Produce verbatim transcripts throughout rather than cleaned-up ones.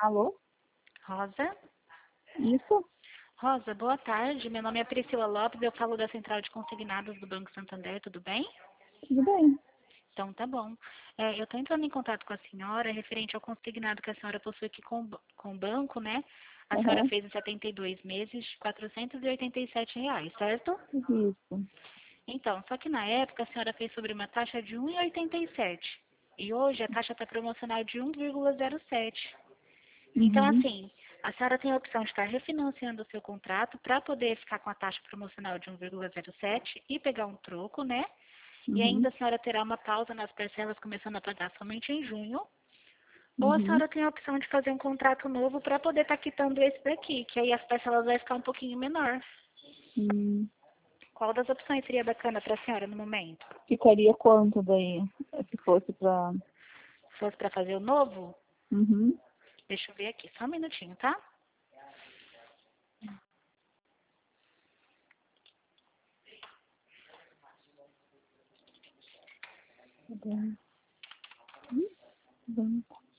Alô? Rosa? Isso? Rosa, boa tarde. Meu nome é Priscila Lopes, eu falo da Central de Consignados do Banco Santander, tudo bem? Tudo bem. Então, tá bom. É, eu estou entrando em contato com a senhora referente ao consignado que a senhora possui aqui com, o ba- com o banco, né? A senhora Aham. fez em setenta e dois meses, quatrocentos e oitenta e sete reais, certo? Isso. Então, só que na época a senhora fez sobre uma taxa de um vírgula oitenta e sete. E hoje a taxa está promocional de um vírgula zero sete. Então, Uhum. assim, a senhora tem a opção de estar refinanciando o seu contrato para poder ficar com a taxa promocional de um vírgula zero sete e pegar um troco, né? E Uhum. ainda a senhora terá uma pausa nas parcelas começando a pagar somente em junho. Ou a Uhum. senhora tem a opção de fazer um contrato novo para poder estar quitando esse daqui, que aí as parcelas vai ficar um pouquinho menor. Hum. Qual das opções seria bacana para a senhora no momento? Ficaria quanto daí? Se fosse pra... Se fosse para fazer o novo? Uhum. Deixa eu ver aqui, só um minutinho, tá? Tá bom. Hum, bom.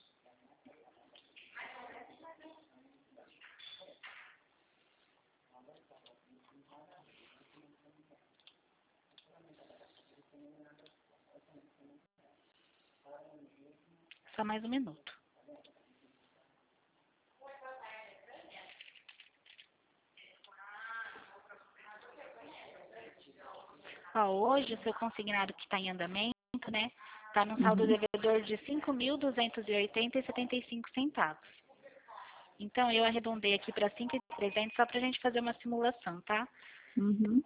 Só mais um minuto. Ó, hoje o seu consignado que está em andamento, né, está no saldo Uhum. devedor de cinco mil duzentos e oitenta e setenta e cinco centavos. Então, eu arredondei aqui para cinco mil e trezentos só para a gente fazer uma simulação, tá? Uhum.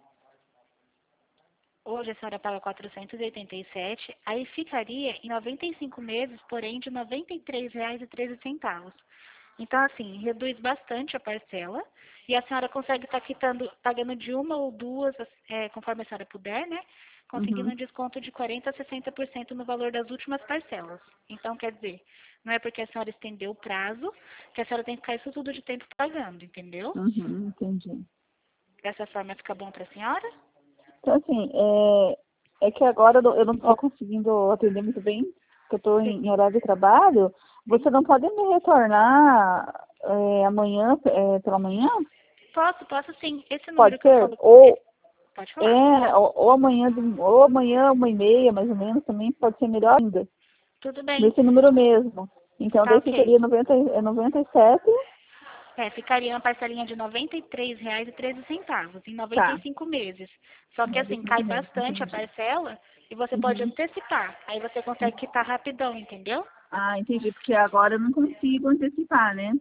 Hoje a senhora paga quatrocentos e oitenta e sete, aí ficaria em noventa e cinco meses, porém de noventa e três reais e treze centavos. Então, assim, reduz bastante a parcela e a senhora consegue estar quitando, pagando de uma ou duas, é, conforme a senhora puder, né? Conseguindo Uhum. um desconto de quarenta a sessenta por cento no valor das últimas parcelas. Então, quer dizer, não é porque a senhora estendeu o prazo que a senhora tem que ficar isso tudo de tempo pagando, entendeu? Uhum. Entendi. Dessa forma fica bom para a senhora? Então, assim, é, é que agora eu não eu não tô conseguindo atender muito bem, porque eu tô Sim. em, em horário de trabalho. Você não pode me retornar é, amanhã, é, pela manhã? Posso, posso sim. Esse Pode número que eu ser? falo. Ou Pode falar. É, ou, ou amanhã, de- ou amanhã, uma e meia, mais ou menos, também pode ser melhor ainda. Tudo bem. Nesse número mesmo. Então, Tá daí ok. ficaria noventa, é noventa e sete. É, ficaria uma parcelinha de noventa e três reais e treze centavos em noventa e Tá, cinco meses. Só que noventa e assim, cinco cai meses, bastante a entendi. parcela e você pode Uhum. antecipar. Aí você consegue quitar rapidão, entendeu? Ah, entendi, porque agora eu não consigo antecipar, né?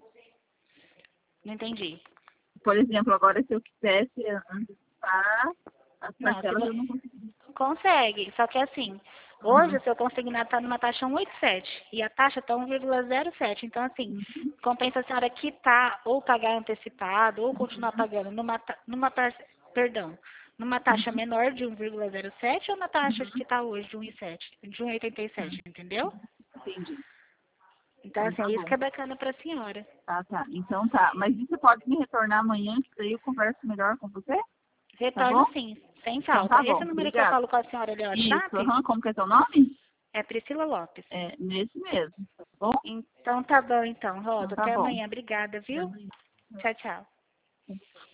Não entendi. Por exemplo, agora se eu quisesse antecipar as Não, se parcelas, eu você não consigo. consegue, só que assim, hoje Uhum. o seu consignado está numa taxa um vírgula oitenta e sete e a taxa está um vírgula zero sete. Então, assim, Uhum. compensa a senhora quitar ou pagar antecipado ou continuar Uhum. pagando numa, ta- numa par- perdão, numa taxa Uhum. menor de um vírgula zero sete ou na taxa que Uhum. está hoje de um vírgula sete, de um vírgula oitenta e Tá. sete, entendeu? Entendi. Então, Então assim, tá é isso bom. que é bacana para a senhora. Tá, tá. Então tá. Mas você pode me retornar amanhã, que daí eu converso melhor com você? Tá bom? Retorno sim, sem Então falta. tá Esse bom. número que eu Obrigada. falo com a senhora ali, é o Isso, WhatsApp, aham. Como que é seu nome? é Priscila Lopes. É, nesse mesmo. Tá bom? Então tá bom então, Então Rosa. tá Até bom. amanhã. Obrigada, Até viu? amanhã. Tchau, tchau.